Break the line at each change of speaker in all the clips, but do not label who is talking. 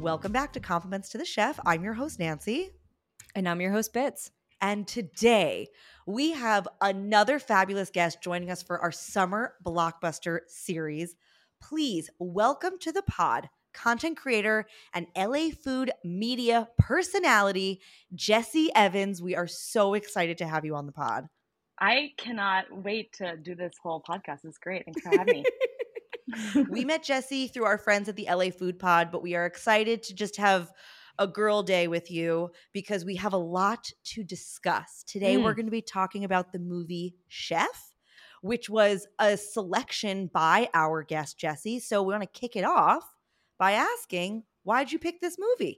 Welcome back to Compliments to the Chef. I'm your host, Nancy.
And I'm your host, Bits.
And today we have another fabulous guest joining us for our summer blockbuster series. Please welcome to the pod content creator and LA food media personality, Jessie Evans. We are so excited to have you on the pod.
I cannot wait to do this whole podcast. It's great. Thanks for having me.
We met Jessie through our friends at the LA Food Pod, but we are excited to just have a girl day with you because we have a lot to discuss. Today, we're going to be talking about the movie Chef, which was a selection by our guest, Jessie. So we want to kick it off by asking, why'd you pick this movie?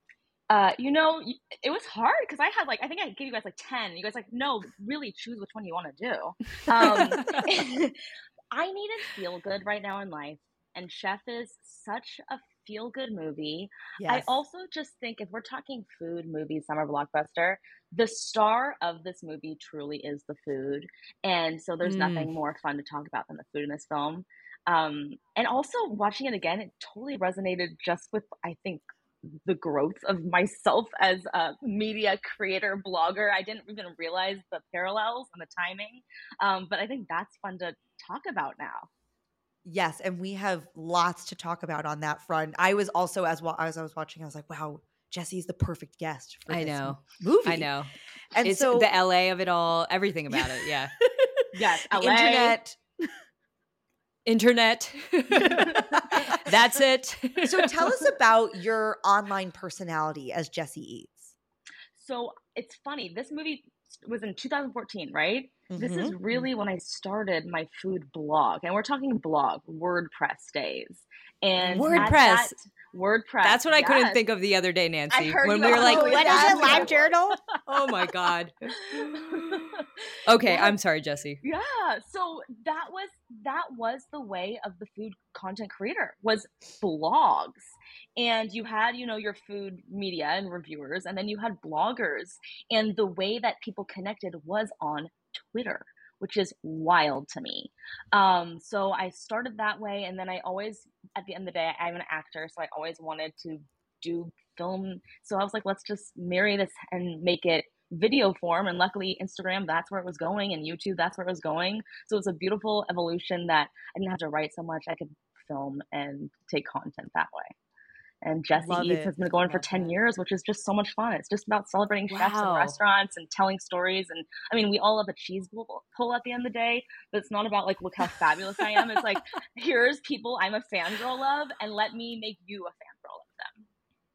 It was hard because I think I gave you guys 10. You guys no, really choose which one you want to do. I need to feel good right now in life, and Chef is such a feel-good movie.
Yes.
I also just think if we're talking food movie, summer blockbuster, the star of this movie truly is the food. And so there's nothing more fun to talk about than the food in this film. And also watching it again, it totally resonated just with, I think, the growth of myself as a media creator blogger. I didn't even realize the parallels and the timing. But I think that's fun to talk about now.
Yes, and we have lots to talk about on that front. I was also, as I was watching, I was like, wow, Jessie's the perfect guest for this movie.
I know.
And
it's
so
the LA of it all, everything about it, yeah.
Yes,
the
LA.
Internet. That's it.
So tell us about your online personality as Jessie Eats.
So it's funny. This movie was in 2014, right?
Mm-hmm.
This is really when I started my food blog. And we're talking blog, WordPress days. And
WordPress.
WordPress.
That's what I couldn't think of the other day, Nancy.
When
we were like,
what is it, LiveJournal?
Oh my God. Okay, I'm sorry, Jessie.
Yeah. So that was the way of the food content creator, was blogs. And you had, your food media and reviewers, and then you had bloggers. And the way that people connected was on Twitter, which is wild to me. So I started that way. And then I always, at the end of the day, I'm an actor. So I always wanted to do film. So I was like, let's just marry this and make it video form. And luckily Instagram, that's where it was going. And YouTube, that's where it was going. So it's a beautiful evolution that I didn't have to write so much. I could film and take content that way. And Jessie Eats has been going for 10 years, which is just so much fun. It's just about celebrating chefs and restaurants and telling stories. And I mean, we all love a cheese pull at the end of the day, but it's not about look how fabulous I am. It's like, here's people I'm a fangirl of, and let me make you a fangirl of them.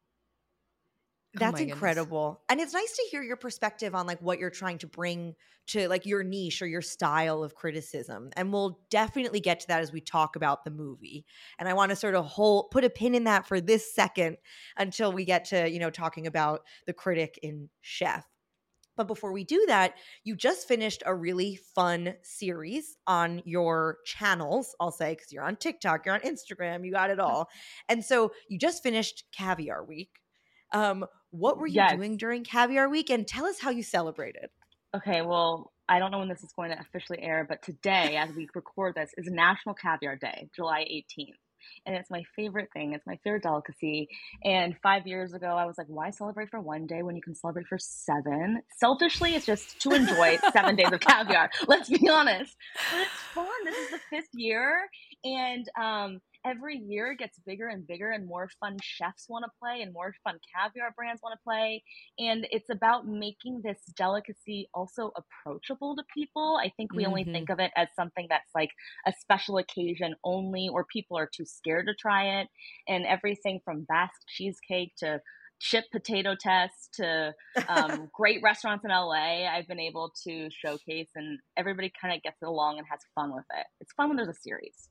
That's incredible. And it's nice to hear your perspective on what you're trying to bring to your niche or your style of criticism. And we'll definitely get to that as we talk about the movie. And I want to sort of put a pin in that for this second until we get to, talking about the critic in Chef. But before we do that, you just finished a really fun series on your channels, I'll say, because you're on TikTok, you're on Instagram, you got it all. And so you just finished Caviar Week. What were you doing during Caviar Week? And tell us how you celebrated.
Okay, well, I don't know when this is going to officially air, but today, as we record this, is National Caviar Day, July 18th. And it's my favorite thing. It's my favorite delicacy. And 5 years ago, I was like, why celebrate for one day when you can celebrate for 7? Selfishly, it's just to enjoy 7 days of caviar. Let's be honest. But it's fun. This is the 5th year. And every year it gets bigger and bigger, and more fun chefs want to play and more fun caviar brands want to play. And it's about making this delicacy also approachable to people. I think we only think of it as something that's like a special occasion only, or people are too scared to try it. And everything from Basque cheesecake to chip potato test to great restaurants in LA, I've been able to showcase, and everybody kind of gets along and has fun with it. It's fun when there's a series.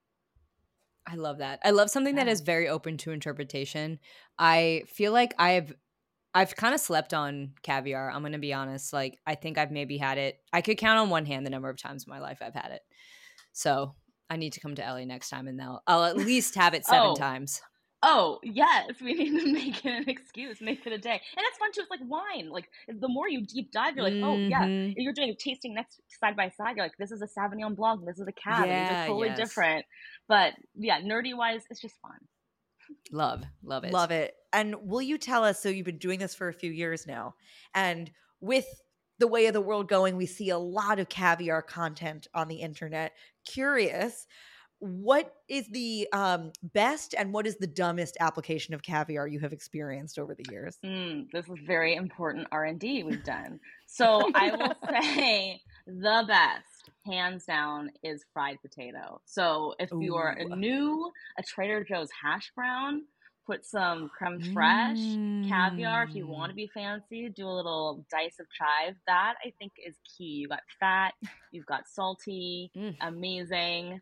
I love that. I love something that is very open to interpretation. I feel like I've kind of slept on caviar. I'm going to be honest. I think I've maybe had it. I could count on one hand the number of times in my life I've had it. So I need to come to LA next time, and I'll at least have it 7 times.
Oh, yes. We need to make it an excuse, make it a day. And it's fun too. It's like wine. The more you deep dive, you're like, oh, yeah. If you're doing a tasting next side by side, you're like, this is a Sauvignon Blanc, this is a Cab. These are totally different. But yeah, nerdy wise, it's just fun.
Love it.
Love it. And will you tell us, so you've been doing this for a few years now, and with the way of the world going, we see a lot of caviar content on the internet. Curious, what is the best and what is the dumbest application of caviar you have experienced over the years?
This is very important R&D we've done. So I will say the best, hands down, is fried potato. So if you are
Ooh.
a Trader Joe's hash brown, put some creme fraiche, caviar. If you want to be fancy, do a little dice of chive. That I think is key. You got fat, you've got salty, amazing.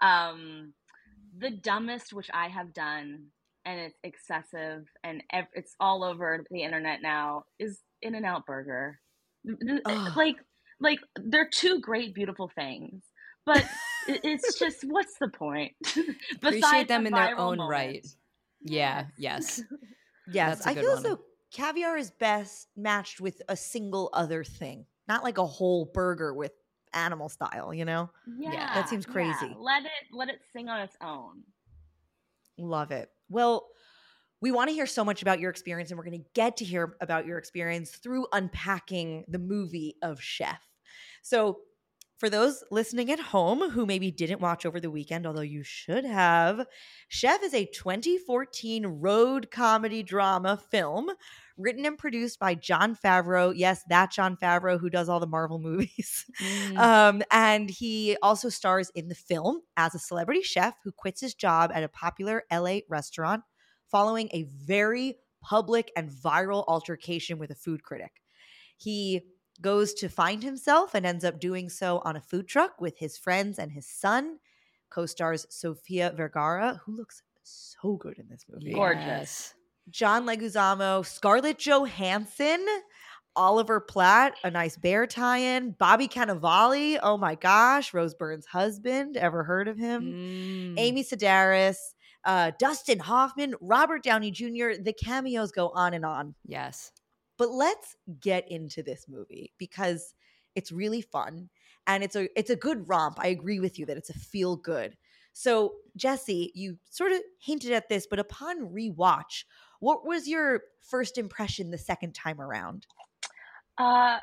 The dumbest, which I have done, and it's excessive, and it's all over the internet now, is In-N-Out Burger.
Ugh.
Like they're two great, beautiful things, but it's just, what's the point?
Appreciate
Besides
them
a
in their
viral
own
moment.
right. Yeah. Yes.
Yes,
That's a
I
good
feel
one.
as though caviar is best matched with a single other thing, not like a whole burger with animal style, you know?
Yeah,
That seems
yeah.
crazy.
Let it sing on its own.
Love it. Well, we want to hear so much about your experience, and we're going to get to hear about your experience through unpacking the movie of Chef. So, for those listening at home who maybe didn't watch over the weekend, although you should have, Chef is a 2014 road comedy drama film written and produced by Jon Favreau. Yes, that Jon Favreau who does all the Marvel movies. And he also stars in the film as a celebrity chef who quits his job at a popular LA restaurant following a very public and viral altercation with a food critic. He goes to find himself and ends up doing so on a food truck with his friends and his son. Co-stars Sofia Vergara, who looks so good in this movie.
Gorgeous.
John Leguizamo, Scarlett Johansson, Oliver Platt, a nice bear tie-in, Bobby Cannavale, oh my gosh, Rose Byrne's husband, ever heard of him? Amy Sedaris, Dustin Hoffman, Robert Downey Jr., the cameos go on and on.
Yes.
But let's get into this movie because it's really fun and it's a good romp. I agree with you that it's a feel good. So, Jessie, you sort of hinted at this, but upon rewatch, what was your first impression the second time around?
Uh,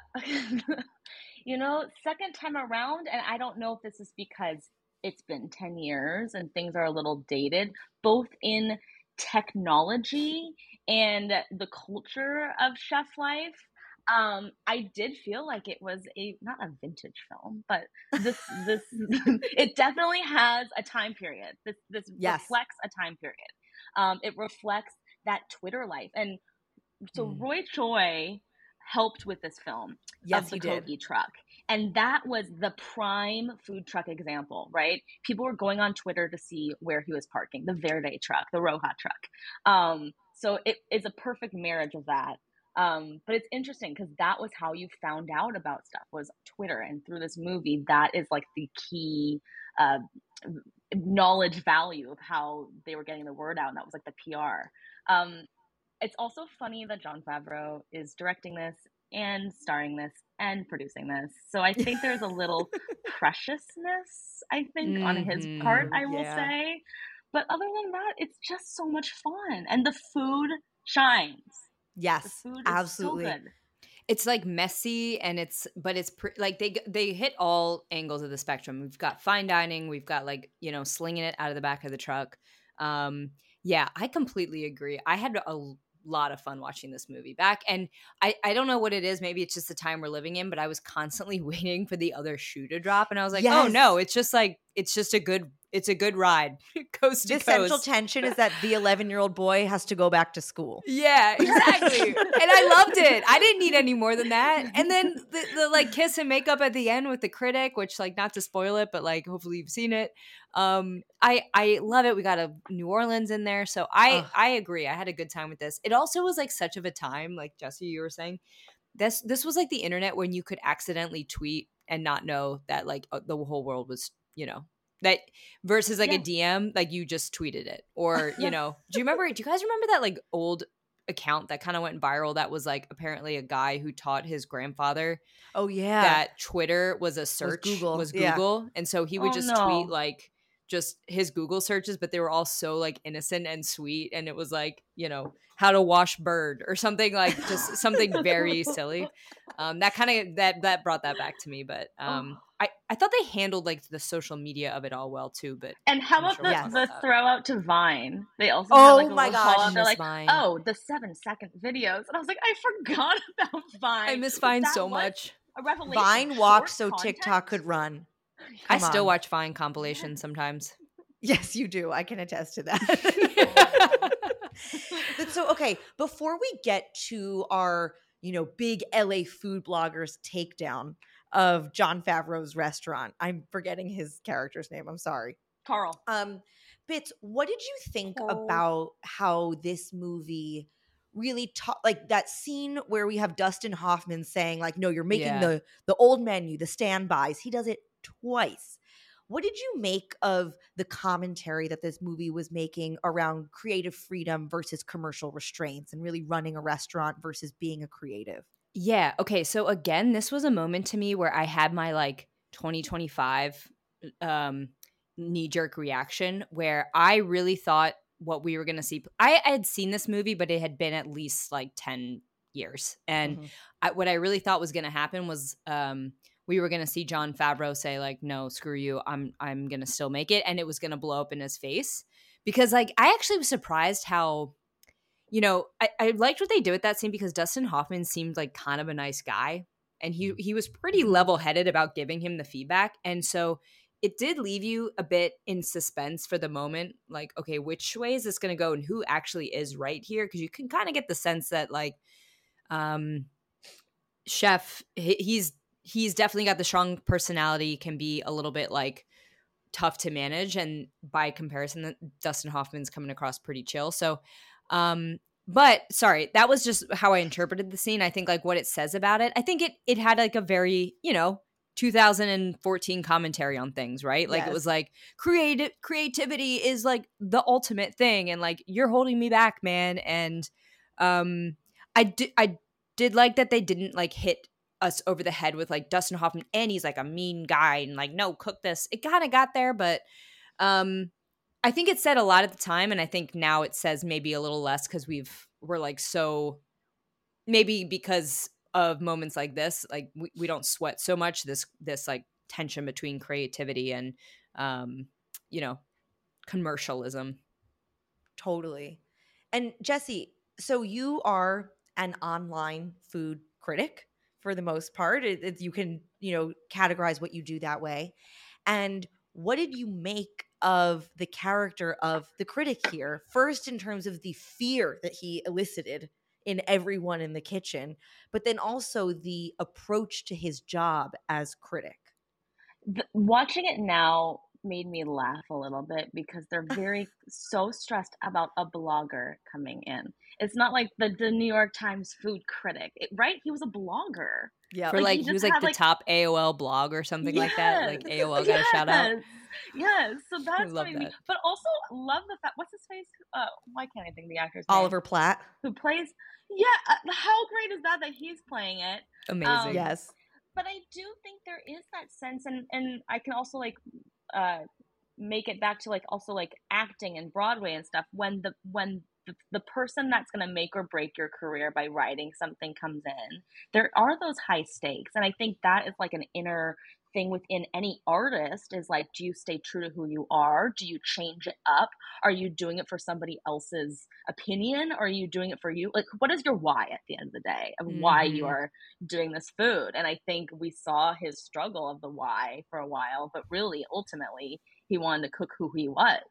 second time around, and I don't know if this is because it's been 10 years and things are a little dated, both in technology and the culture of chef life. I did feel like it was not a vintage film, but this it definitely has a time period. This
Yes.
reflects a time period. It reflects that Twitter life. And so Roy Choi helped with this film
Yes,
of the
he did.
Kogi truck. And that was the prime food truck example, right? People were going on Twitter to see where he was parking, the Verde truck, the Roja truck. So it is a perfect marriage of that. But it's interesting because that was how you found out about stuff, was Twitter. And through this movie, that is like the key knowledge value of how they were getting the word out. And that was like the PR. It's also funny that Jon Favreau is directing this and starring this and producing this. So I think there's a little preciousness, I think, on his part, I will say. But other than that, it's just so much fun. And the food shines.
Yes,
The food
absolutely.
is so good.
It's like messy and it's like they hit all angles of the spectrum. We've got fine dining, we've got like, slinging it out of the back of the truck. Yeah, I completely agree. I had a lot of fun watching this movie back, and I don't know what it is. Maybe it's just the time we're living in, but I was constantly waiting for the other shoe to drop, and I was like, oh no, it's just a good ride, coast to
coast. The central tension is that the 11-year-old boy has to go back to school.
Yeah, exactly. And I loved it. I didn't need any more than that. And then the like kiss and makeup at the end with the critic, which, like, not to spoil it, but like hopefully you've seen it. I love it. We got a New Orleans in there. So I agree. I had a good time with this. It also was like such of a time, like Jessie, you were saying, this was like the internet when you could accidentally tweet and not know that like the whole world was, that versus like a DM, like you just tweeted it, or, do you guys remember that like old account that kind of went viral that was like apparently a guy who taught his grandfather
that
Twitter was a search, was Google. And so he would tweet like just his Google searches, but they were all so like innocent and sweet. And it was like, you know, how to wash bird or something, like just something very silly. That kind of that brought that back to me. But I thought they handled like the social media of it all well too. But
And how
I'm
about
sure we'll talk
the
about that.
throw out to Vine? They also
Oh
had like a
my
little
gosh,
call out. They're
miss
like,
Vine.
oh, the 7-second videos. And I was like, I forgot about Vine.
I miss Vine
That
so
was
much.
a revelation.
Vine walked so
Short
TikTok
content.
could run.
I
Come
still
on.
watch Vine compilations sometimes.
Yes, you do. I can attest to that. But so, okay, before we get to our, you know, big LA food bloggers takedown of Jon Favreau's restaurant, I'm forgetting his character's name. I'm sorry.
Carl.
Bits, what did you think
Carl.
about how this movie really like that scene where we have Dustin Hoffman saying like, no, you're making
Yeah.
the old menu, the standbys. He does it twice. What did you make of the commentary that this movie was making around creative freedom versus commercial restraints and really running a restaurant versus being a creative?
Yeah. Okay. So again, this was a moment to me where I had my like 2025 knee jerk reaction where I really thought what we were going to see. I had seen this movie, but it had been at least like 10 years. And what I really thought was going to happen was we were going to see Jon Favreau say like, no, screw you. I'm going to still make it. And it was going to blow up in his face because like, I actually was surprised how, you know, I liked what they did with that scene because Dustin Hoffman seemed like kind of a nice guy and he was pretty level-headed about giving him the feedback. And so it did leave you a bit in suspense for the moment. Like, okay, which way is this going to go and who actually is right here? Because you can kind of get the sense that like Chef, he's definitely got the strong personality, can be a little bit like tough to manage. And by comparison, Dustin Hoffman's coming across pretty chill. So, but sorry, that was just how I interpreted the scene. I think like what it says about it, I think it had like a very, you know, 2014 commentary on things, right? Like it was like creativity is like the ultimate thing. And like, you're holding me back, man. And, I did like that they didn't like hit us over the head with like Dustin Hoffman and he's like a mean guy and like, no, cook this. It kind of got there, but, I think it said a lot at the time, and I think now it says maybe a little less because we're like so maybe because of moments like this, like we don't sweat so much this like tension between creativity and you know, commercialism.
Totally. And Jesse, so you are an online food critic for the most part. You can, you know, categorize what you do that way. And what did you make of the character of the critic here? First, in terms of the fear that he elicited in everyone in the kitchen, but then also the approach to his job as critic.
Watching it now made me laugh a little bit because they're so stressed about a blogger coming in. It's not like the New York Times food critic, right? He was a blogger.
Yeah, for like he was like the top AOL blog or something like that. Like AOL got a shout out.
Yes, so that's funny to me. But also love the fact. What's his face? Why can't I think the actor's name?
Oliver Platt,
who plays. Yeah, how great is that he's playing it?
Amazing.
Yes.
But I do think there is that sense, and I can also like make it back to like also like acting and Broadway and stuff. When the person that's going to make or break your career by writing something comes in, there are those high stakes, and I think that is like an inner thing within any artist is like, do you stay true to who you are? Do you change it up? Are you doing it for somebody else's opinion? Or are you doing it for you? Like, what is your why at the end of the day of why you are doing this food? And I think we saw his struggle of the why for a while, but really ultimately he wanted to cook who he was.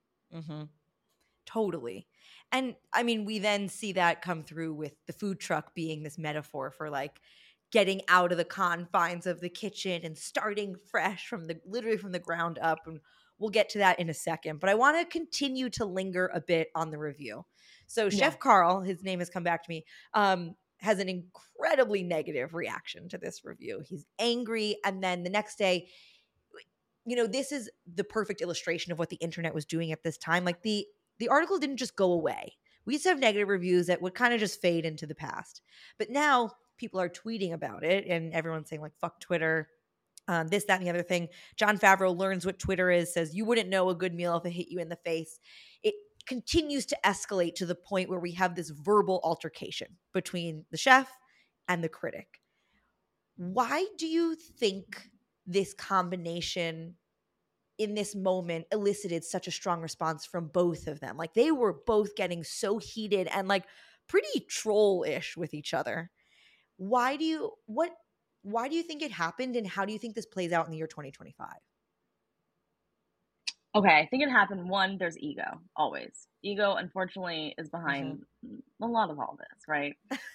Totally. And I mean, we then see that come through with the food truck being this metaphor for like getting out of the confines of the kitchen and starting fresh literally from the ground up. And we'll get to that in a second. But I want to continue to linger a bit on the review. So Chef Carl, his name has come back to me, has an incredibly negative reaction to this review. He's angry. And then the next day, you know, this is the perfect illustration of what the internet was doing at this time. Like the article didn't just go away. We used to have negative reviews that would kind of just fade into the past. But now people are tweeting about it and everyone's saying like, fuck Twitter. this, that, and the other thing. Jon Favreau learns what Twitter is, says you wouldn't know a good meal if it hit you in the face. It continues to escalate to the point where we have this verbal altercation between the chef and the critic. Why do you think this combination in this moment elicited such a strong response from both of them? Like they were both getting so heated and like pretty troll-ish with each other. Why do you think it happened, and how do you think this plays out in the year 2025?
Okay, I think it happened. One, there's ego, always. Ego, unfortunately, is behind a lot of all this, right?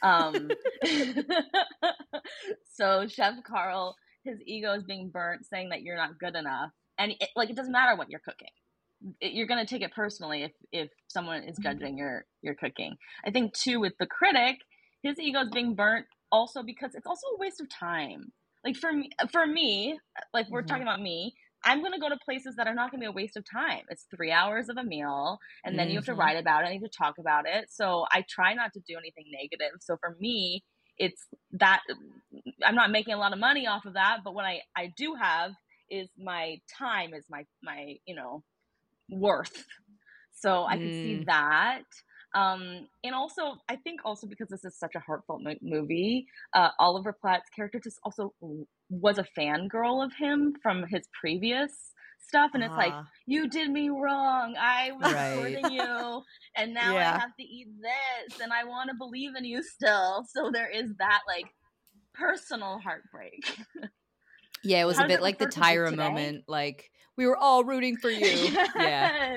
So Chef Carl, his ego is being burnt, saying that you're not good enough. And it doesn't matter what you're cooking. You're going to take it personally if someone is judging your cooking. I think, too, with the critic, his ego is being burnt also because it's also a waste of time. Like for me, like we're talking about me, I'm going to go to places that are not going to be a waste of time. It's 3 hours of a meal, and then you have to write about it, and you have to talk about it. So I try not to do anything negative. So for me, it's that I'm not making a lot of money off of that, but what I do have is my time, is my worth. So I could see that. And also, I think also because this is such a heartfelt movie, Oliver Platt's character just also was a fangirl of him from his previous stuff. And it's like, you did me wrong. I was supporting you. And now I have to eat this. And I want to believe in you still. So there is that like personal heartbreak.
Yeah, it was a bit like the Tyra moment. Like, we were all rooting for you.
Yes.
Yeah.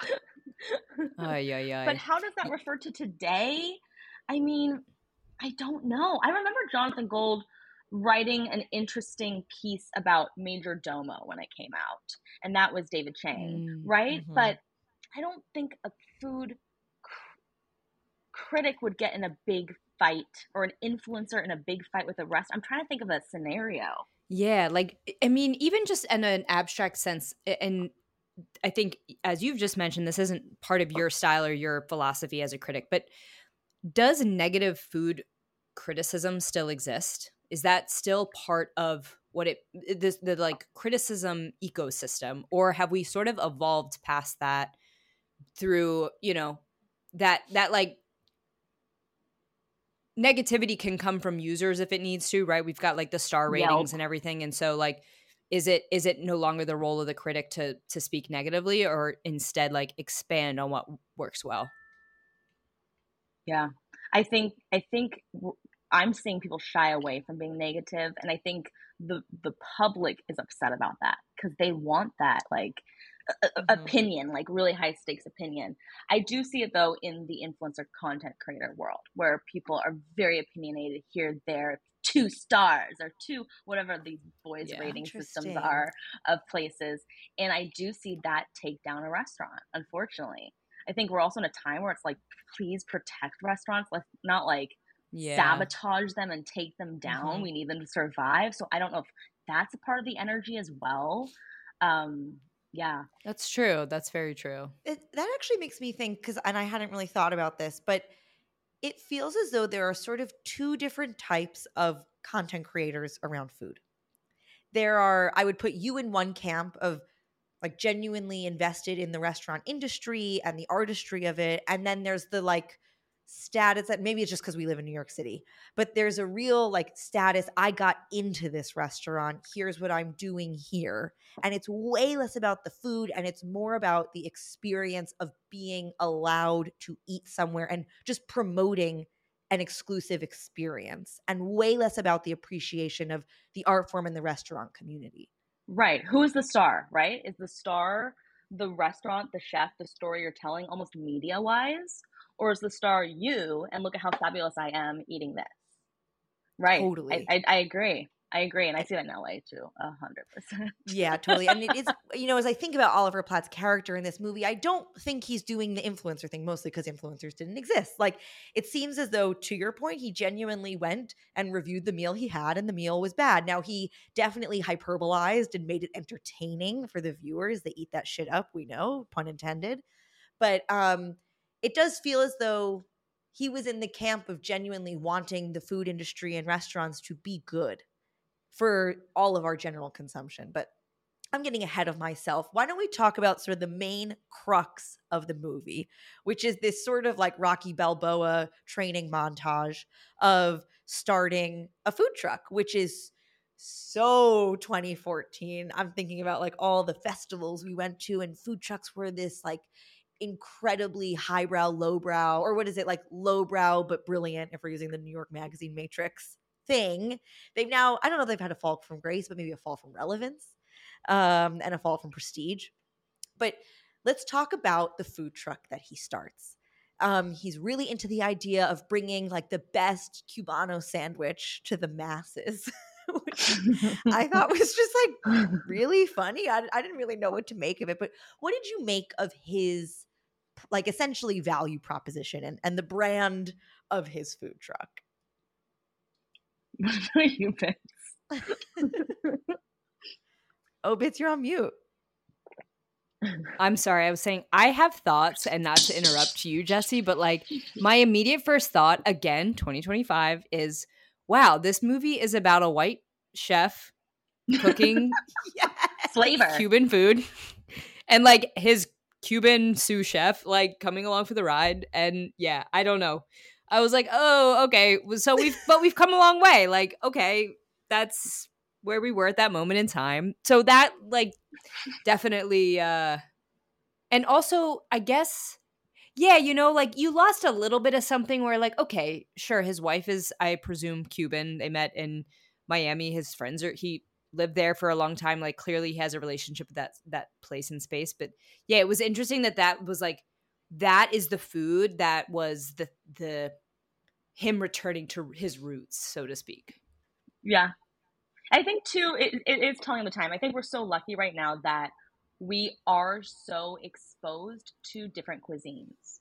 Ay.
But how does that refer to today? I mean, I don't know. I remember Jonathan Gold writing an interesting piece about Major Domo when it came out, and that was David Chang, right? But I don't think a food critic would get in a big fight, or an influencer in a big fight with a restaurant. I'm trying to think of a scenario.
Yeah, like, I mean, even just in an abstract sense, and I think, as you've just mentioned, this isn't part of your style or your philosophy as a critic, but does negative food criticism still exist? Is that still part of what the like criticism ecosystem, or have we sort of evolved past that through, that like negativity can come from users if it needs to, right? We've got like the star ratings and everything. And so like, is it no longer the role of the critic to speak negatively, or instead like expand on what works well?
Yeah. I think I'm seeing people shy away from being negative, and I think the public is upset about that because they want that like opinion, like really high stakes opinion. I do see it though in the influencer content creator world, where people are very opinionated here, there, 2 stars or 2 whatever these boys rating systems are of places, and I do see that take down a restaurant, unfortunately. I think we're also in a time where it's like, please protect restaurants. Let's not like sabotage them and take them down. We need them to survive. So I don't know if that's a part of the energy as well. Yeah.
That's true. That's very true.
That actually makes me think, and I hadn't really thought about this, but it feels as though there are sort of 2 different types of content creators around food. I would put you in one camp of like genuinely invested in the restaurant industry and the artistry of it. And then there's the like status that maybe it's just because we live in New York City, but there's a real like status. I got into this restaurant. Here's what I'm doing here. And it's way less about the food, and it's more about the experience of being allowed to eat somewhere and just promoting an exclusive experience, and way less about the appreciation of the art form and the restaurant community.
Right. Who is the star, right? Is the star the restaurant, the chef, the story you're telling, almost media-wise? Or is the star you, and look at how fabulous I am eating this? Right.
Totally.
I agree. I agree. And I see that in LA too, 100%.
Yeah, totally. And it is, as I think about Oliver Platt's character in this movie, I don't think he's doing the influencer thing, mostly because influencers didn't exist. Like, it seems as though, to your point, he genuinely went and reviewed the meal he had, and the meal was bad. Now, he definitely hyperbolized and made it entertaining for the viewers. They eat that shit up, we know, pun intended. But it does feel as though he was in the camp of genuinely wanting the food industry and restaurants to be good. for all of our general consumption. But I'm getting ahead of myself. Why don't we talk about sort of the main crux of the movie, which is this sort of like Rocky Balboa training montage of starting a food truck, which is so 2014. I'm thinking about like all the festivals we went to, and food trucks were this like incredibly highbrow, lowbrow, or what is it, like lowbrow but brilliant, if we're using the New York Magazine Matrix thing. They've now, I don't know if they've had a fall from grace, but maybe a fall from relevance, and a fall from prestige. But let's talk about the food truck that he starts. He's really into the idea of bringing like the best Cubano sandwich to the masses, which I thought was just like really funny. I didn't really know what to make of it. But what did you make of his like essentially value proposition and the brand of his food truck?
What are you, Bits?
Oh, Bits, you're on mute.
I'm sorry. I was saying I have thoughts, and not to interrupt you, Jesse, but like my immediate first thought, again, 2025, is wow, this movie is about a white chef cooking
Yes.
Flavor.
Cuban food, and like his Cuban sous chef like coming along for the ride. And yeah, I don't know. I was like, oh, okay. So we've come a long way. Like, okay, that's where we were at that moment in time. So that like definitely and also I guess yeah, you know, like you lost a little bit of something where like, okay, sure, his wife is, I presume, Cuban. They met in Miami. His friends are, he lived there for a long time. Like clearly he has a relationship with that place and space. But yeah, it was interesting that was like, that is the food that was the him returning to his roots, so to speak.
Yeah. I think too, it is telling the time. I think we're so lucky right now that we are so exposed to different cuisines.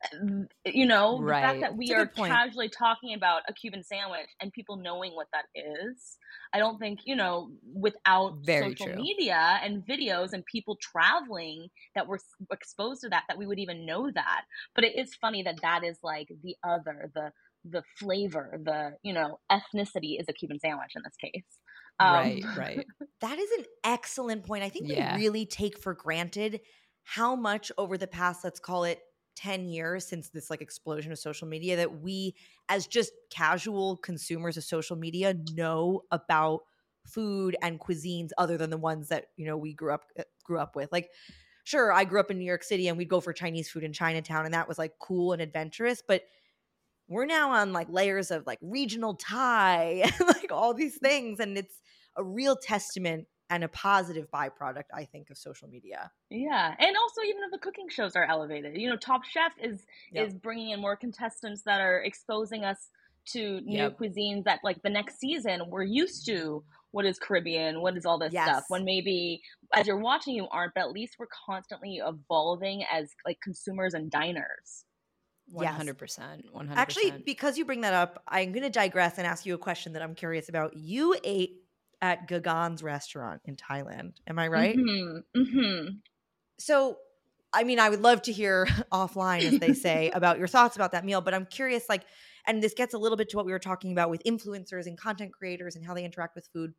You know, the fact
Right.
that we
It's a
are
good point.
casually talking about a Cuban sandwich and people knowing what that is, I don't think, you know, without
Very
social
true.
media and videos and people traveling that were exposed to that we would even know that. But it is funny that that is like the other, the flavor, the, you know, ethnicity is a Cuban sandwich in this case.
Right.
That is an excellent point. I think
Yeah.
we really take for granted how much over the past, let's call it 10 years since this like explosion of social media, that we as just casual consumers of social media know about food and cuisines other than the ones that, you know, we grew up with. Like, sure, I grew up in New York City and we'd go for Chinese food in Chinatown, and that was like cool and adventurous, but we're now on like layers of like regional Thai and like all these things, and it's a real testament and a positive byproduct, I think, of social media.
Yeah, and also even if the cooking shows are elevated, you know, Top Chef is
Yep.
bringing in more contestants that are exposing us to new
Yep.
cuisines that like the next season we're used to. What is Caribbean? What is all this stuff?
Yes.
When maybe as you're watching you aren't, but at least we're constantly evolving as like consumers and diners.
100%. 100%.
Actually, because you bring that up, I'm going to digress and ask you a question that I'm curious about. You ate at Gagan's restaurant in Thailand. Am I right?
Mm-hmm. Mm-hmm.
So, I mean, I would love to hear offline, as they say, about your thoughts about that meal, but I'm curious, like, and this gets a little bit to what we were talking about with influencers and content creators and how they interact with food.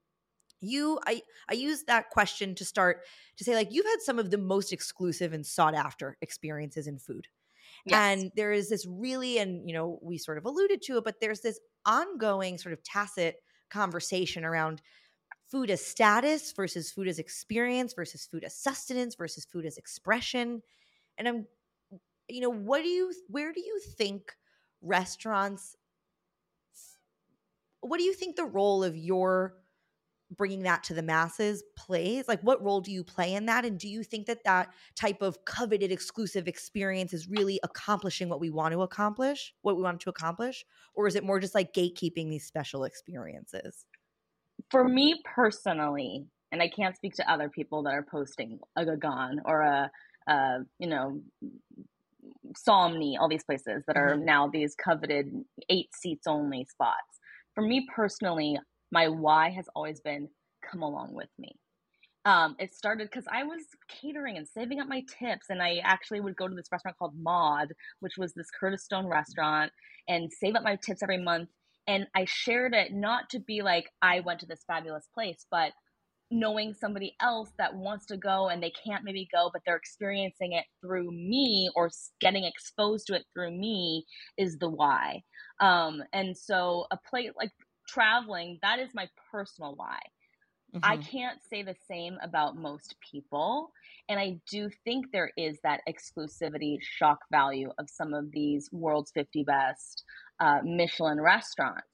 I use that question to start to say, like, you've had some of the most exclusive and sought after experiences in food.
Yes.
And there is this really, and, you know, we sort of alluded to it, but there's this ongoing sort of tacit conversation around food as status versus food as experience versus food as sustenance versus food as expression. And I'm, you know, where do you think restaurants, what do you think the role of your bringing that to the masses plays? Like, what role do you play in that? And do you think that that type of coveted exclusive experience is really accomplishing what we want to accomplish, or is it more just like gatekeeping these special experiences?
For me personally, and I can't speak to other people that are posting a Gagan or a you know, Somni, all these places that are now these coveted 8 seats only spots. For me personally, my why has always been come along with me. It started because I was catering and saving up my tips, and I actually would go to this restaurant called Maud, which was this Curtis Stone restaurant, and save up my tips every month And I shared it not to be like, I went to this fabulous place, but knowing somebody else that wants to go and they can't maybe go, but they're experiencing it through me or getting exposed to it through me is the why. And so a place like traveling, that is my personal why. I can't say the same about most people. And I do think there is that exclusivity shock value of some of these world's 50 best Michelin restaurants.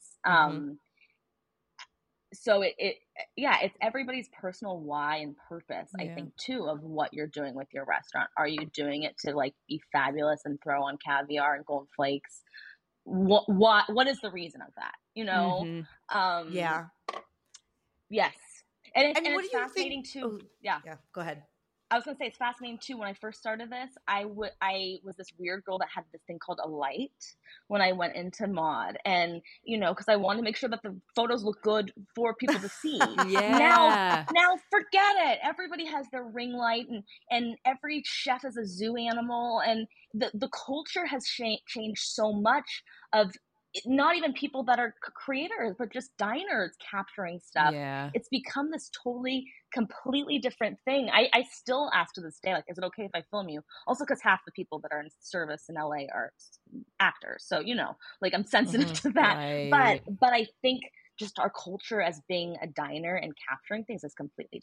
So it's everybody's personal why and purpose, I think, too, of what you're doing with your restaurant. Are you doing it to like be fabulous and throw on caviar and gold flakes? What is the reason of that? You know?
Yeah.
Yes. And
what
it's
do you
fascinating
think?
too.
Oh,
yeah.
Go ahead.
I was gonna say it's fascinating too. When I first started this, I was this weird girl that had this thing called a light when I went into mod, and because I wanted to make sure that the photos look good for people to see.
Yeah.
Now forget it. Everybody has their ring light, and every chef is a zoo animal, and the culture has changed so much of. Not even people that are creators, but just diners capturing stuff.
Yeah.
It's become this completely different thing. I still ask to this day, like, is it okay if I film you? Also, because half the people that are in service in LA are actors. So, like I'm sensitive to that.
Right.
But I think just our culture as being a diner and capturing things is completely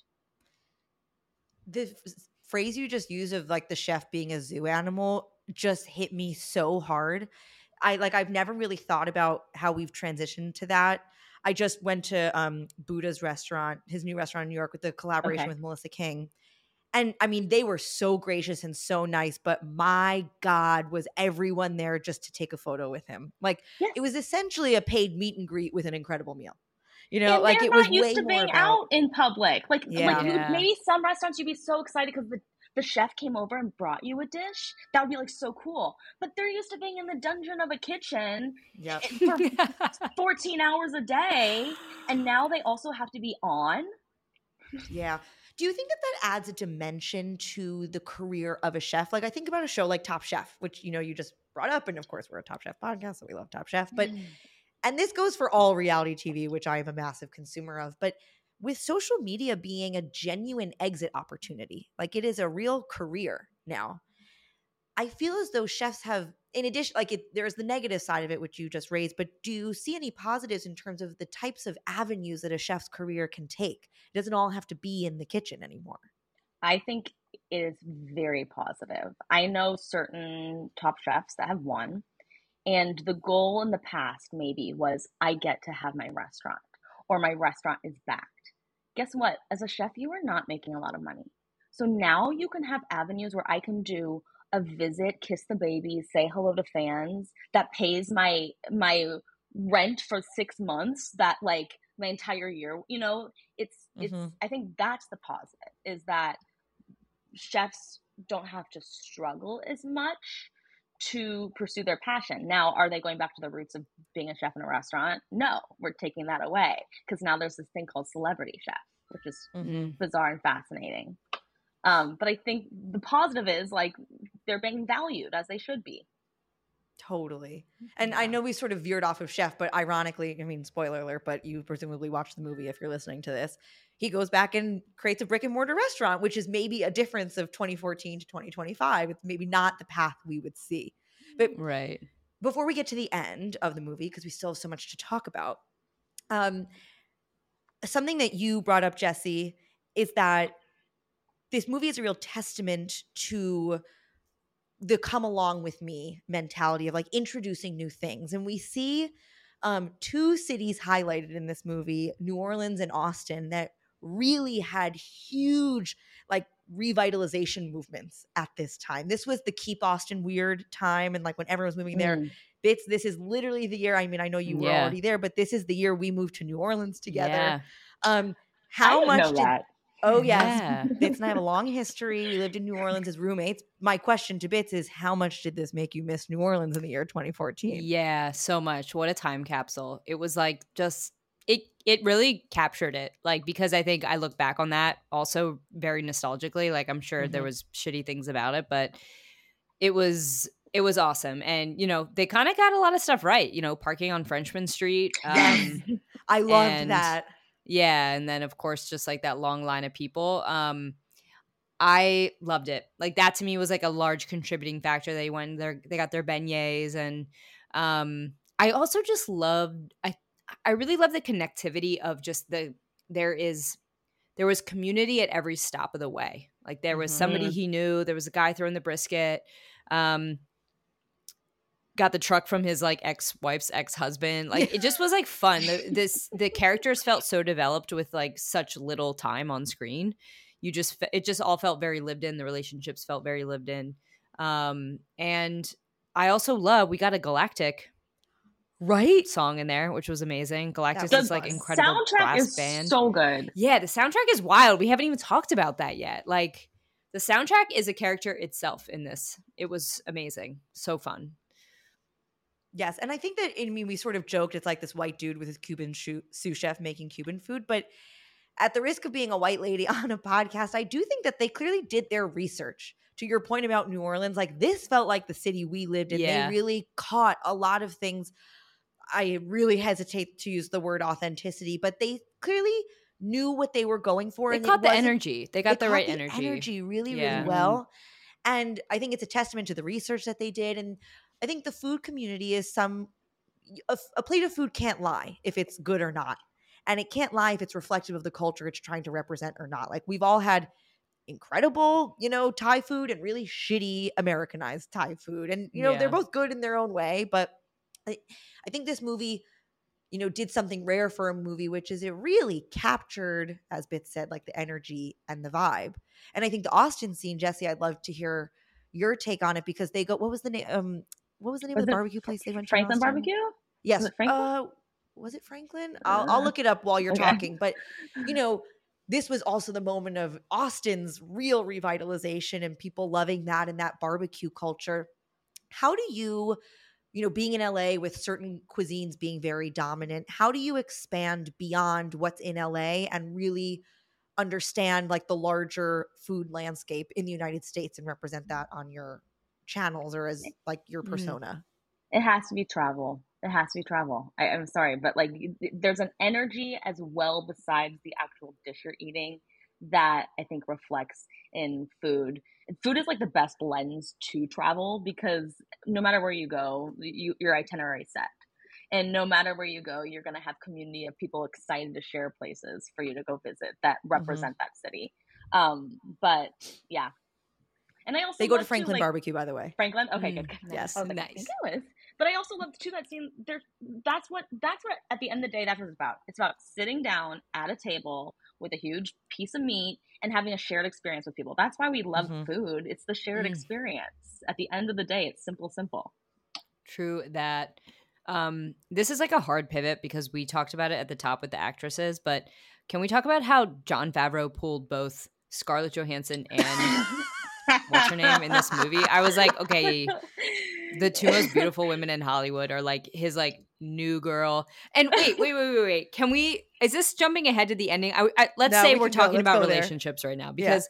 different.
The phrase you just used of like the chef being a zoo animal just hit me so hard. I've never really thought about how we've transitioned to that. I just went to Buddha's restaurant, his new restaurant in New York, with the collaboration with Melissa King. And I mean, they were so gracious and so nice, but my God, was everyone there just to take a photo with him. Like, It was essentially a paid meet and greet with an incredible meal.
And
like
it was used to being out in public. Maybe some restaurants you'd be so excited because the chef came over and brought you a dish. That would be like so cool. But they're used to being in the dungeon of a kitchen for 14 hours a day. And now they also have to be on.
Yeah. Do you think that adds a dimension to the career of a chef? Like I think about a show like Top Chef, which, you just brought up. And of course, we're a Top Chef podcast, so we love Top Chef. But and this goes for all reality TV, which I am a massive consumer of. But with social media being a genuine exit opportunity, like it is a real career now, I feel as though chefs have, in addition, there's the negative side of it, which you just raised, but do you see any positives in terms of the types of avenues that a chef's career can take? It doesn't all have to be in the kitchen anymore.
I think it is very positive. I know certain top chefs that have won. And the goal in the past maybe was I get to have my restaurant or my restaurant is backed. Guess what? As a chef, you are not making a lot of money. So now you can have avenues where I can do a visit, kiss the baby, say hello to fans that pays my rent for 6 months, that like my entire year. It's I think that's the positive, is that chefs don't have to struggle as much to pursue their passion. Now, are they going back to the roots of being a chef in a restaurant? No, we're taking that away because now there's this thing called celebrity chef, which is bizarre and fascinating. But I think the positive is like they're being valued as they should be.
Totally. And I know we sort of veered off of chef, but ironically, I mean, spoiler alert, but you presumably watched the movie if you're listening to this. He goes back and creates a brick and mortar restaurant, which is maybe a difference of 2014 to 2025. It's maybe not the path we would see. But before we get to the end of the movie, because we still have so much to talk about, something that you brought up, Jessie, is that this movie is a real testament to the come along with me mentality of like introducing new things. And we see two cities highlighted in this movie, New Orleans and Austin, that really had huge like revitalization movements at this time. This was the Keep Austin Weird time, and like when everyone was moving there. Bits, this is literally the year, I mean, I know you were already there, but this is the year we moved to New Orleans together. How much did that? Oh, yes. Yeah. Bits and I have a long history. We lived in New Orleans as roommates. My question to Bits is, how much did this make you miss New Orleans in the year 2014?
Yeah, so much. What a time capsule. It was like just it really captured it. Like, because I think I look back on that also very nostalgically. Like, I'm sure there was shitty things about it, but it was It was awesome. And, they kind of got a lot of stuff right, parking on Frenchman Street.
Yes. I loved
and
that.
Yeah. And then, of course, just like that long line of people. I loved it. Like that to me was like a large contributing factor. They went there, they got their beignets. And I also just loved, I really love the connectivity of just there was community at every stop of the way. Like there was somebody he knew. There was a guy throwing the brisket. Got the truck from his like ex-wife's ex-husband. Like it just was like fun. The characters felt so developed with like such little time on screen. It just all felt very lived in. The relationships felt very lived in. And I also love we got a Galactic song in there, which was amazing. Galactic is like incredible brass band.
So good.
Yeah, the soundtrack is wild. We haven't even talked about that yet. Like the soundtrack is a character itself in this. It was amazing. So fun.
Yes, and I think that, we sort of joked it's like this white dude with his Cuban sous chef making Cuban food, but at the risk of being a white lady on a podcast, I do think that they clearly did their research. To your point about New Orleans, like this felt like the city we lived in.
Yeah.
They really caught a lot of things. I really hesitate to use the word authenticity, but they clearly knew what they were going for.
They caught the energy. They got the right energy.
Energy really, really well. And I think it's a testament to the research that they did. And I think the food community is a plate of food can't lie if it's good or not. And it can't lie if it's reflective of the culture it's trying to represent or not. Like we've all had incredible, Thai food and really shitty Americanized Thai food. And, they're both good in their own way. But I think this movie, did something rare for a movie, which is it really captured, as Bit said, like the energy and the vibe. And I think the Austin scene, Jesse, I'd love to hear your take on it because they go, what was the name? What was the name of the barbecue place they went to?
Franklin Barbecue?
Yes.
Was it Franklin?
Was it Franklin? I'll look it up while you're talking. But, this was also the moment of Austin's real revitalization and people loving that and that barbecue culture. How do you, being in LA with certain cuisines being very dominant, how do you expand beyond what's in LA and really understand like the larger food landscape in the United States and represent that on your channels or as like your persona?
It has to be travel. It has to be travel. I'm sorry, but like there's an energy as well besides the actual dish you're eating that I think reflects in food. And food is like the best lens to travel because no matter where you go, your itinerary set. And no matter where you go, you're going to have community of people excited to share places for you to go visit that represent that city. But yeah. And I also
they go to Franklin Barbecue, by the way.
Franklin? Okay, good.
Yes.
Nice. I think it was. But I also love too that scene. That's what at the end of the day that's what it's about. It's about sitting down at a table with a huge piece of meat and having a shared experience with people. That's why we love food. It's the shared experience. At the end of the day, it's simple.
True that. This is like a hard pivot because we talked about it at the top with the actresses, but can we talk about how Jon Favreau pulled both Scarlett Johansson and what's her name in this movie? I was like, okay, the two most beautiful women in Hollywood are like his like new girl. And wait. Can we? Is this jumping ahead to the ending? Let's say we're talking about relationships right now because,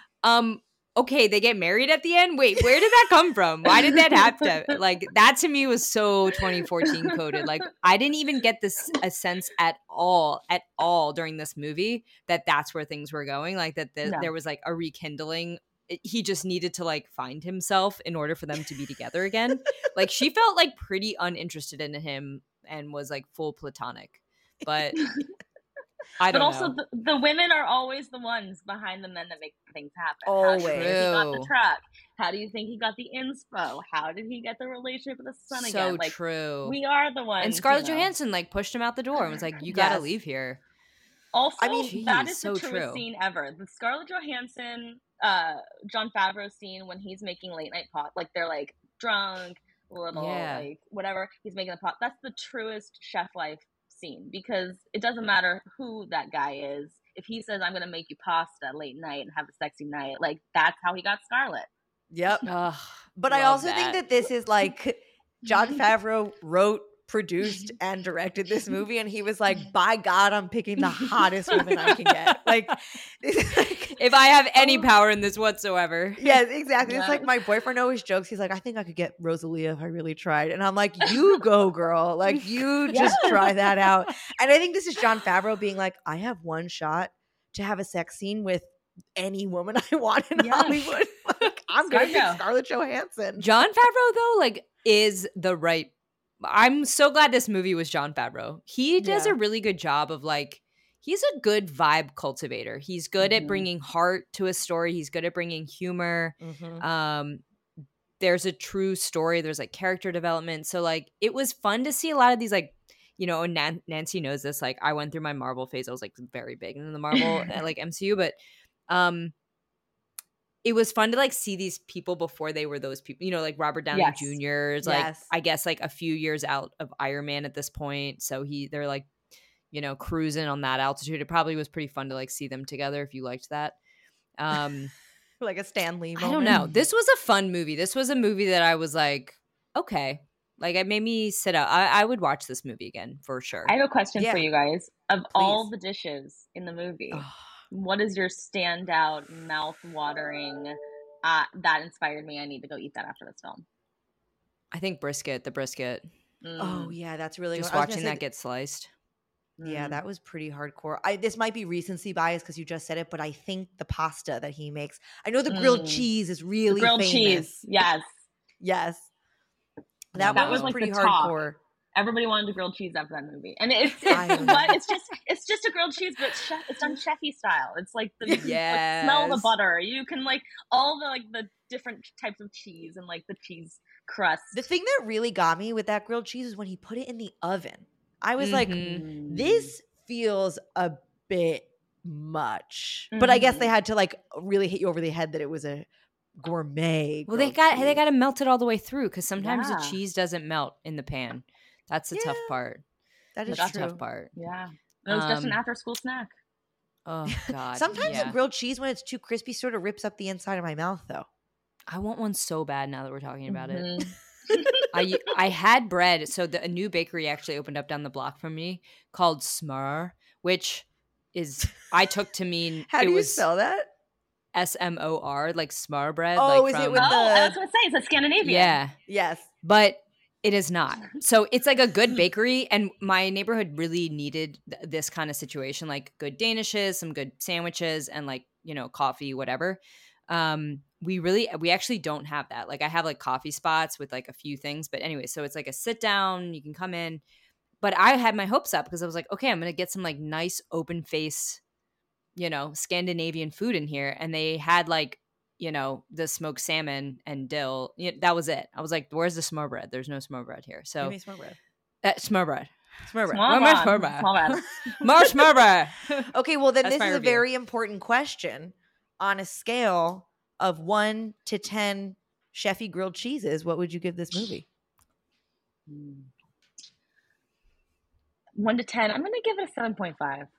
okay, they get married at the end. Wait, where did that come from? Why did that happen? Like that to me was so 2014 coded. Like I didn't even get a sense at all during this movie that that's where things were going. Like that there was like a rekindling. He just needed to like find himself in order for them to be together again. Like she felt like pretty uninterested in him and was like full platonic. But I don't know. But also
the women are always the ones behind the men that make things happen.
Always.
How do you think he got the truck? How do you think he got the inspo? How did he get the relationship with the son again?
So
like,
true.
We are the ones.
And Scarlett Johansson like pushed him out the door and was like, you gotta leave here.
Also, that is the truest scene ever. The Scarlett Johansson, Jon Favreau scene when he's making late night pot, like they're like drunk, little like whatever. He's making the pot. That's the truest chef life scene because it doesn't matter who that guy is. If he says, I'm going to make you pasta late night and have a sexy night, like that's how he got Scarlett.
Yep. But I also think that this is like Jon Favreau wrote, produced and directed this movie and he was like, by God, I'm picking the hottest woman I can get. Like,
it if I have any power in this whatsoever.
Yes, exactly. It's
Yeah.
like my boyfriend always jokes. He's like, I think I could get Rosalia if I really tried. And I'm like, you go, girl. Like, you just try that out. And I think this is Jon Favreau being like, I have one shot to have a sex scene with any woman I want in
Yes.
Hollywood. Like, I'm going to pick
Scarjo.
Scarlett Johansson.
Jon Favreau, though, like, is the right. I'm so glad this movie was Jon Favreau. He does
Yeah.
a really good job of like, he's a good vibe cultivator. He's good at
Mhm.
bringing heart to a story. He's good at bringing humor.
Mhm.
There's a true story. There's like character development. So like, it was fun to see a lot of these like, you know, Nancy knows this. Like, I went through my Marvel phase. I was like very big into the Marvel like MCU, but it was fun to like see these people before they were those people, you know, like Robert Downey
Yes.
Jr. is like,
Yes.
I guess like a few years out of Iron Man at this point. So they're like, you know, cruising on that altitude. It probably was pretty fun to like see them together if you liked that.
Like a Stan Lee
I
moment.
don't know. This was a fun movie. This was a movie that I was like, okay. Like it made me sit up. I would watch this movie again for sure.
I have a question
Yeah.
for you guys. Of all
Please.
the dishes in the movie,
Oh,
what is your standout, mouth-watering, that inspired me, I need to go eat that after this film?
I think the brisket.
oh, yeah, that's really
Just
good. I was gonna
watching
say
that get sliced.
Yeah,
Mm.
that was pretty hardcore. This might be recency bias because you just said it, but I think the pasta that he makes. I know the grilled
Mm.
cheese is
The
really
grilled
famous.
cheese, yes.
Yes,
Yeah,
that
That
one
was
was
like
pretty
the talk.
hardcore.
Everybody wanted a grilled cheese after that movie, and it's
I know.
but it's just a grilled cheese, but it's done chefy style. It's like the you can, like, smell the
Yes.
butter. You can like all the like the different types of cheese and like the cheese crust.
The thing that really got me with that grilled cheese is when he put it in the oven. I was like,
Mhm.
this feels a bit much. But I guess they had to like really hit you over the head that it was a gourmet.
Well, they
grilled
got
cheese.
to melt it all the way through because sometimes the
Yeah.
cheese doesn't melt in the pan. That's the tough
Yeah,
part.
That is
That's the
true.
tough part.
Yeah, it was just an
Um,
after-school snack.
Oh God.
Sometimes
yeah.
the grilled cheese, when it's too crispy, sort of rips up the inside of my mouth, though.
I want one so bad now that we're talking about it.
Mhm.
I had bread. So a new bakery actually opened up down the block from me called Smør, which is I took to mean
How
it
do you
was
spell that?
SMOR, like Smør bread.
Oh,
like
is it
from,
with
Oh,
the-
I was gonna say it's a Scandinavian.
yeah,
Yes.
but it is not. So it's like a good bakery, and my neighborhood really needed this kind of situation, like good danishes, some good sandwiches, and like, you know, coffee, whatever. We actually don't have that. Like I have like coffee spots with like a few things, but anyway, so it's like a sit down, you can come in. But I had my hopes up because I was like, okay, I'm gonna get some like nice open face, you know, Scandinavian food in here, and they had like, you know, the smoked salmon and dill. That was it. I was like, where's the smør bread? There's no smør bread here.
Give
So
me smør bread.
smør bread.
Smør bread.
Small
More
bad.
smør bread.
Small bad.
More smør bread.
Okay, well then
That's
this
my
is a
review.
very important question. On a scale of 1 to 10 chefy grilled cheeses, what would you give this movie?
1 to 10. I'm gonna give it a 7.5.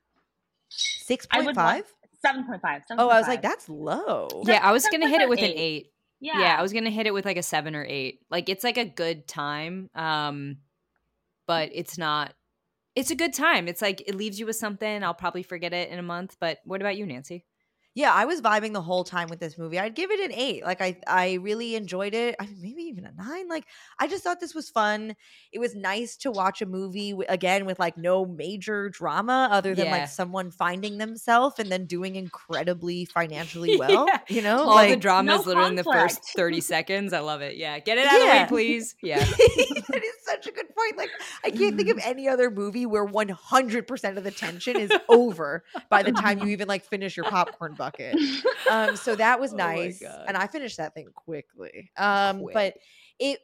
6.5?
7.5.
Oh, I was like, that's low.
Yeah, I was gonna hit it with an
8.
8.
Yeah.
Yeah, I was gonna hit it with like a 7 or 8. Like it's like a good time, but it's not. It's a good time. It's like it leaves you with something. I'll probably forget it in a month. But what about you, Nancy?
Yeah, I was vibing the whole time with this movie. I'd give it an 8. Like I really enjoyed it. Maybe even a 9. Like I just thought this was fun. It was nice to watch a movie again with like no major drama other than
Yeah.
like someone finding themselves and then doing incredibly financially well.
Yeah.
You know,
All
like,
the drama is
no
literally in the first
conflict.
30 seconds. I love it. Yeah, get it out of the
Yeah.
way, please. Yeah.
That is such a good point. Like, I can't think of any other movie where 100% of the tension is over by the time you even like finish your popcorn bucket. So that was
Oh my
nice,
God.
and I finished that thing quickly.
Quick.
But it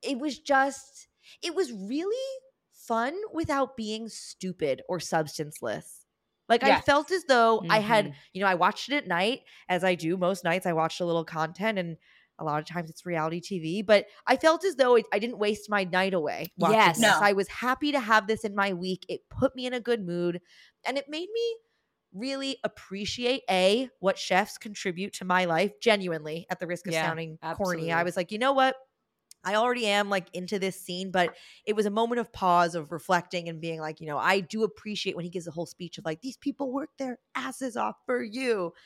was really fun without being stupid or substanceless. Like I
Yes.
felt as though I had,
Mhm.
you know, I watched it at night, as I do most nights. I watched a little content, and a lot of times it's reality TV. But I felt as though I didn't waste my night away watching
Yes.
this.
No.
I was happy to have this in my week. It put me in a good mood, and it made me really appreciate what chefs contribute to my life genuinely, at the risk of
Yeah,
sounding corny.
absolutely.
I was like, you know what? I already am like into this scene, but it was a moment of pause, of reflecting and being like, you know, I do appreciate when he gives a whole speech of like, these people work their asses off for you. I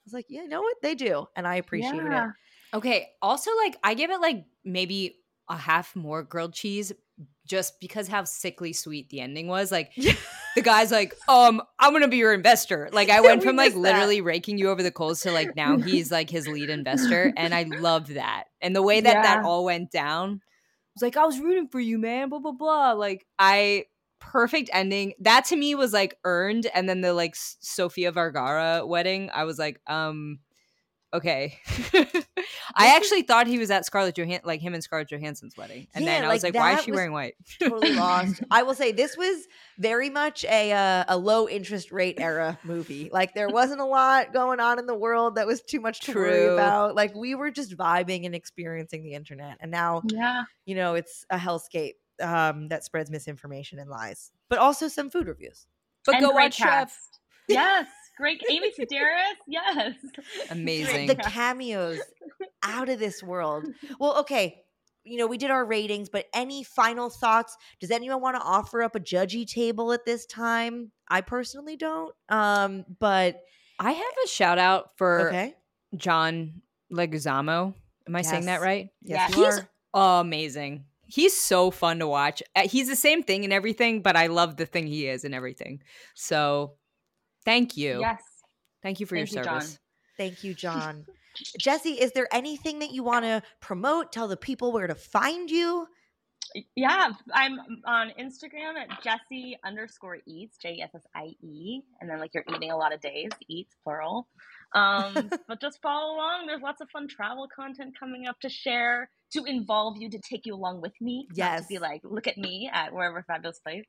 was like, yeah, you know what? They do. And I appreciated it.
Okay. Also, like, I give it like maybe a half more grilled cheese just because how sickly sweet the ending was. Like, the guy's like, I'm going to be your investor. Like, I went from like literally raking you over the coals to like now he's like his lead investor. And I loved that. And the way that that all went down was like, I was rooting for you, man, blah, blah, blah. Like, perfect ending. That to me was like earned. And then the like Sofia Vergara wedding, I was like, okay. I actually thought he was at like him and Scarlett Johansson's wedding. And then I was like, why is she wearing white?
Totally lost. I will say this was very much a low interest rate era movie. Like there wasn't a lot going on in the world that was too much to worry about. Like we were just vibing and experiencing the internet. And now, you know, it's a hellscape that spreads misinformation and lies. But also some food reviews.
But and go watch Chef.
Yes. Great. Amy Sedaris. Yes.
Amazing.
The cameos out of this world. Well, okay. You know, we did our ratings, but any final thoughts? Does anyone want to offer up a judgy table at this time? I personally don't. But
I have a shout out for John Leguizamo. Am I saying that right?
Yes.
He's amazing. He's so fun to watch. He's the same thing in everything, but I love the thing he is in everything. So thank you.
Yes.
Thank you for your service.
John.
Thank you, John. Jessie, is there anything that you want to promote? Tell the people where to find you?
Yeah, I'm on Instagram at Jessie_eats, JESSIE, and then like you're eating a lot of days, eats plural. But just follow along. There's lots of fun travel content coming up to share, to involve you, to take you along with me.
Yes.
Not to be like, look at me at wherever fabulous place.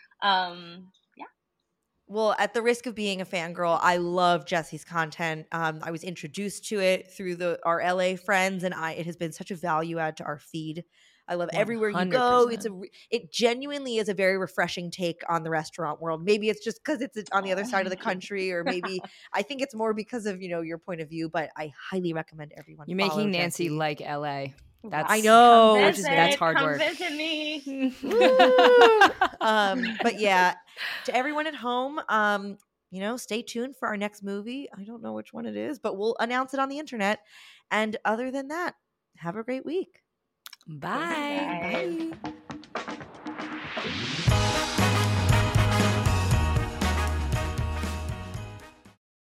Well, at the risk of being a fangirl, I love Jessie's content. I was introduced to it through our LA friends, and it has been such a value add to our feed. I love 100%. Everywhere you go. It genuinely is a very refreshing take on the restaurant world. Maybe it's just because it's on the other side of the country, or maybe I think it's more because of your point of view. But I highly recommend everyone.
You're making Nancy
Jessie.
like LA.
I know.
That's
hard work.
Come visit me.
But yeah, to everyone at home, stay tuned for our next movie. I don't know which one it is, but we'll announce it on the internet. And other than that, have a great week.
Bye.
Bye.
Bye.